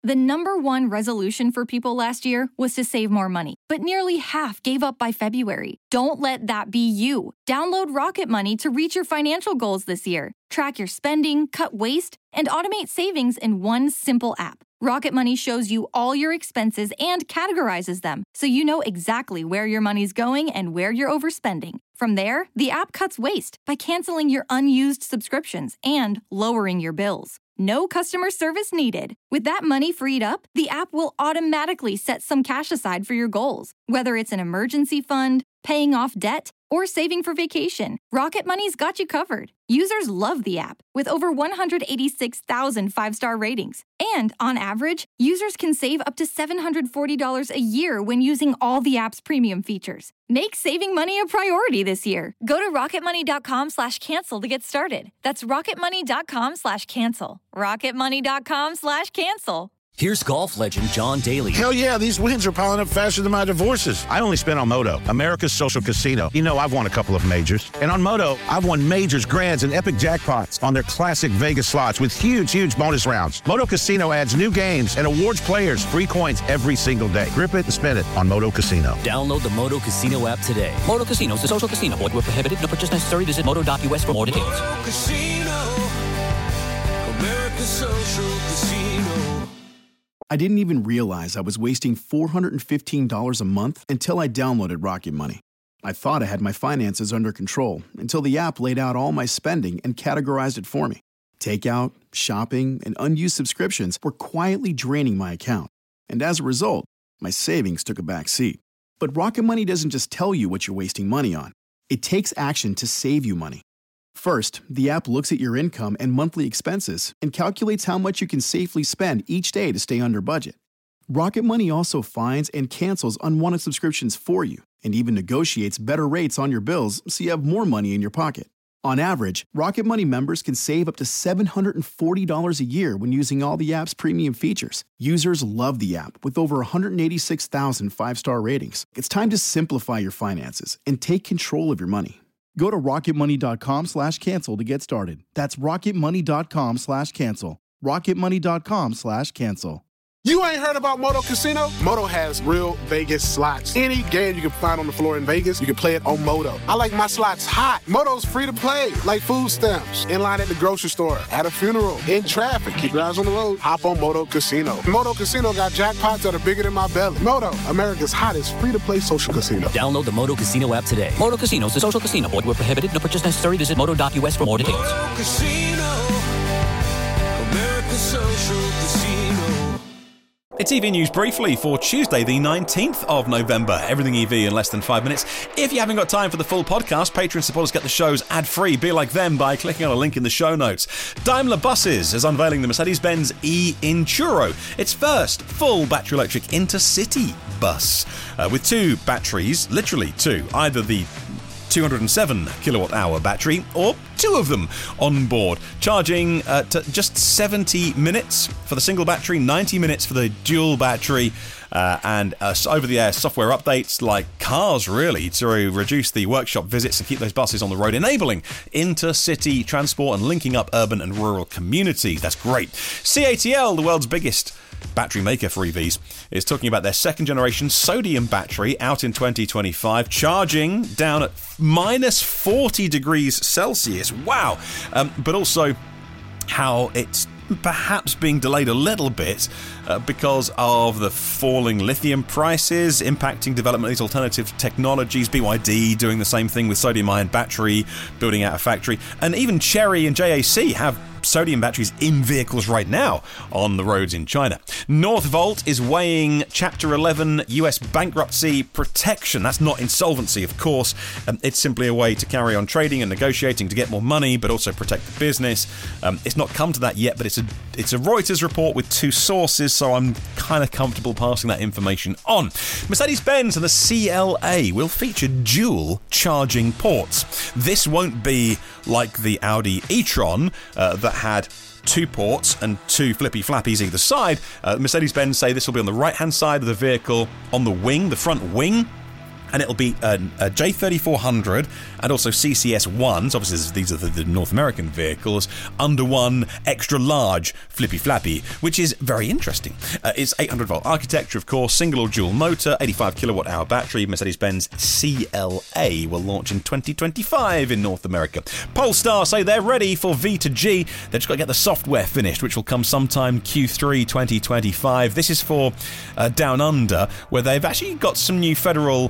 The number one resolution for people last year was to save more money, but nearly half gave up by February. Don't let that be you. Download Rocket Money to reach your financial goals this year. Track your spending, cut waste, and automate savings in one simple app. Rocket Money shows you all your expenses and categorizes them, so you know exactly where your money's going and where you're overspending. From there, the app cuts waste by canceling your unused subscriptions and lowering your bills. No customer service needed. With that money freed up, the app will automatically set some cash aside for your goals. Whether it's an emergency fund, paying off debt, or saving for vacation, Rocket Money's got you covered. Users love the app, with over 186,000 five-star ratings. And on average, users can save up to $740 a year when using all the app's premium features. Make saving money a priority this year. Go to rocketmoney.com/cancel to get started. That's rocketmoney.com/cancel. rocketmoney.com/cancel. Here's golf legend John Daly. Hell yeah, these wins are piling up faster than my divorces. I only spent on Moto, America's social casino. You know, I've won a couple of majors. And on Moto, I've won majors, grands, and epic jackpots on their classic Vegas slots with huge bonus rounds. Moto Casino adds new games and awards players free coins every single day. Grip it and spin it on Moto Casino. Download the Moto Casino app today. Moto Casino is a social casino. Void where prohibited. No purchase necessary. Visit moto.us for more details. Moto Casino, America's social casino. I didn't even realize I was wasting $415 a month until I downloaded Rocket Money. I thought I had my finances under control until the app laid out all my spending and categorized it for me. Takeout, shopping, and unused subscriptions were quietly draining my account. And as a result, my savings took a back seat. But Rocket Money doesn't just tell you what you're wasting money on. It takes action to save you money. First, the app looks at your income and monthly expenses and calculates how much you can safely spend each day to stay under budget. Rocket Money also finds and cancels unwanted subscriptions for you and even negotiates better rates on your bills so you have more money in your pocket. On average, Rocket Money members can save up to $740 a year when using all the app's premium features. Users love the app with over 186,000 five-star ratings. It's time to simplify your finances and take control of your money. Go to rocketmoney.com/cancel to get started. That's rocketmoney.com/cancel. rocketmoney.com/cancel. You ain't heard about Moto Casino? Moto has real Vegas slots. Any game you can find on the floor in Vegas, you can play it on Moto. I like my slots hot. Moto's free to play, like food stamps, in line at the grocery store, at a funeral, in traffic. Keep your eyes on the road. Hop on Moto Casino. Moto Casino got jackpots that are bigger than my belly. Moto, America's hottest free-to-play social casino. Download the Moto Casino app today. Moto Casino is a social casino. Void where prohibited. No purchase necessary. Visit moto.us for more details. Moto Casino, America's social casino. It's EV News briefly for Tuesday, the 19th of November. Everything EV in less than 5 minutes. If you haven't got time for the full podcast, Patreon supporters get the shows ad-free. Be like them by clicking on a link in the show notes. Daimler Buses is unveiling the Mercedes-Benz e-Enduro, its first full battery electric intercity bus. With two batteries, literally two, either the 207 kilowatt hour battery or two of them on board, charging just 70 minutes for the single battery, 90 minutes for the dual battery, and over-the-air software updates like cars, really, to reduce the workshop visits and keep those buses on the road, enabling intercity transport and linking up urban and rural communities. That's great. CATL, the world's biggest battery maker for EVs, is talking about their second generation sodium battery out in 2025, charging down at minus 40 degrees Celsius. Wow. But also how it's perhaps being delayed a little bit because of the falling lithium prices impacting development of these alternative technologies. BYD doing the same thing with sodium-ion battery, building out a factory. And even Chery and JAC have sodium batteries in vehicles right now on the roads in China. Northvolt is weighing Chapter 11 US bankruptcy protection. That's not insolvency, of course. It's simply a way to carry on trading and negotiating to get more money, but also protect the business. It's not come to that yet, but it's a Reuters report with two sources, so I'm kind of comfortable passing that information on. Mercedes-Benz and the CLA will feature dual charging ports. This won't be like the Audi e-tron that had two ports and two flippy flappies either side. Mercedes-Benz say this will be on the right-hand side of the vehicle, on the wing, the front wing, and it'll be a J3400 and also CCS1s. Obviously, these are the North American vehicles under one extra large flippy flappy, which is very interesting. It's 800-volt architecture, of course, single or dual motor, 85 kilowatt-hour battery. Mercedes-Benz CLA will launch in 2025 in North America. Polestar say they're ready for V2G. They've just got to get the software finished, which will come sometime Q3 2025. This is for Down Under, where they've actually got some new federal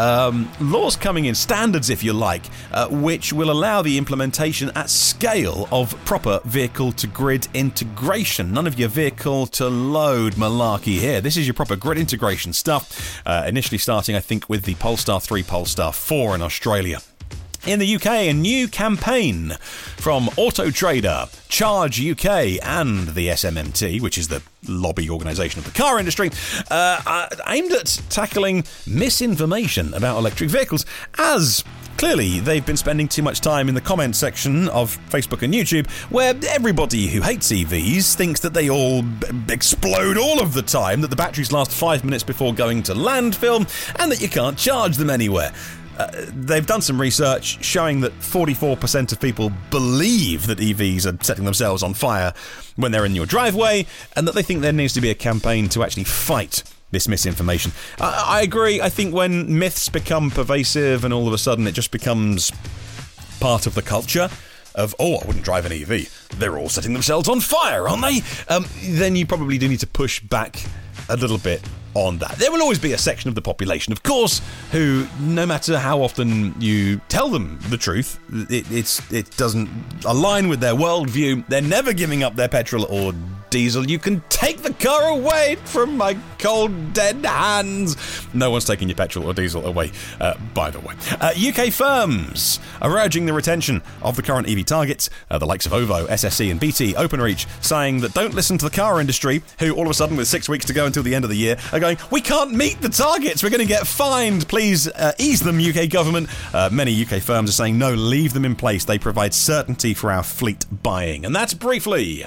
laws coming in, standards if you like, which will allow the implementation at scale of proper vehicle-to-grid integration. None of your vehicle-to-load malarkey here. This is your proper grid integration stuff, initially starting, I think, with the Polestar 3, Polestar 4 in Australia. In the UK, a new campaign from Auto Trader, Charge UK and the SMMT, which is the lobby organisation of the car industry, aimed at tackling misinformation about electric vehicles, as clearly they've been spending too much time in the comment section of Facebook and YouTube, where everybody who hates EVs thinks that they all explode all of the time, that the batteries last 5 minutes before going to landfill, and that you can't charge them anywhere. They've done some research showing that 44% of people believe that EVs are setting themselves on fire when they're in your driveway, and that they think there needs to be a campaign to actually fight this misinformation. I agree. I think when myths become pervasive and all of a sudden it just becomes part of the culture of, I wouldn't drive an EV, they're all setting themselves on fire, aren't they? Then you probably do need to push back a little bit on that. There will always be a section of the population, of course, who, no matter how often you tell them the truth, it doesn't align with their worldview. They're never giving up their petrol or diesel. You can take the car away from my cold, dead hands. No one's taking your petrol or diesel away, by the way. UK firms are urging the retention of the current EV targets. The likes of OVO, SSE and BT Openreach saying that don't listen to the car industry, who all of a sudden, with 6 weeks to go until the end of the year, are going, we can't meet the targets, we're going to get fined, please ease them, UK government. Many UK firms are saying no, leave them in place, they provide certainty for our fleet buying. And that's briefly.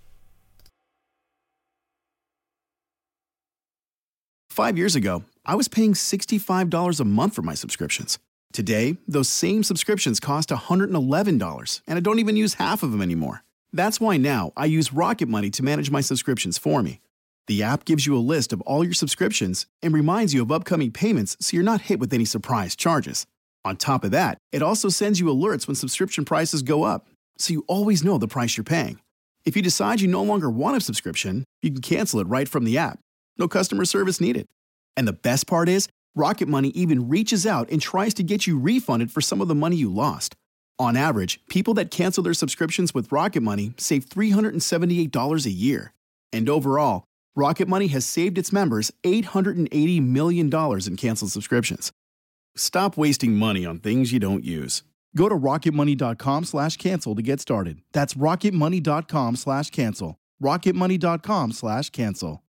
5 years ago, I was paying $65 a month for my subscriptions. Today, those same subscriptions cost $111, and I don't even use half of them anymore. That's why now I use Rocket Money to manage my subscriptions for me. The app gives you a list of all your subscriptions and reminds you of upcoming payments so you're not hit with any surprise charges. On top of that, it also sends you alerts when subscription prices go up, so you always know the price you're paying. If you decide you no longer want a subscription, you can cancel it right from the app. No customer service needed. And the best part is, Rocket Money even reaches out and tries to get you refunded for some of the money you lost. On average, people that cancel their subscriptions with Rocket Money save $378 a year. And overall, Rocket Money has saved its members $880 million in canceled subscriptions. Stop wasting money on things you don't use. Go to rocketmoney.com/cancel to get started. That's rocketmoney.com/cancel. rocketmoney.com/cancel.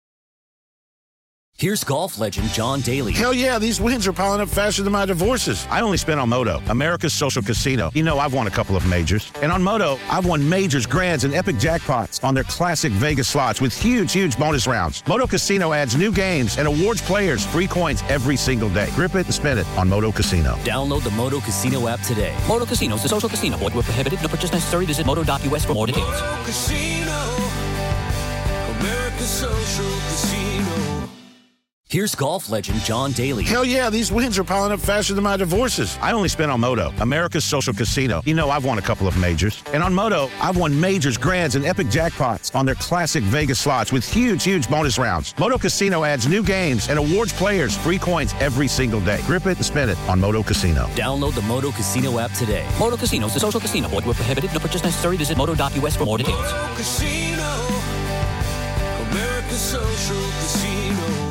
Here's golf legend John Daly. Hell yeah, these wins are piling up faster than my divorces. I only spent on Moto, America's social casino. You know, I've won a couple of majors. And on Moto, I've won majors, grands, and epic jackpots on their classic Vegas slots with huge bonus rounds. Moto Casino adds new games and awards players free coins every single day. Grip it and spin it on Moto Casino. Download the Moto Casino app today. Moto Casino is a social casino. Void where prohibited. No purchase necessary. Visit moto.us for more details. Moto Casino, America's social casino. Here's golf legend John Daly. Hell yeah, these wins are piling up faster than my divorces. I only spent on Moto, America's social casino. You know, I've won a couple of majors. And on Moto, I've won majors, grands, and epic jackpots on their classic Vegas slots with huge bonus rounds. Moto Casino adds new games and awards players free coins every single day. Grip it and spin it on Moto Casino. Download the Moto Casino app today. Moto Casino is a social casino. Void where prohibited. No purchase necessary. Visit moto.us for more details. Moto Casino, America's social casino.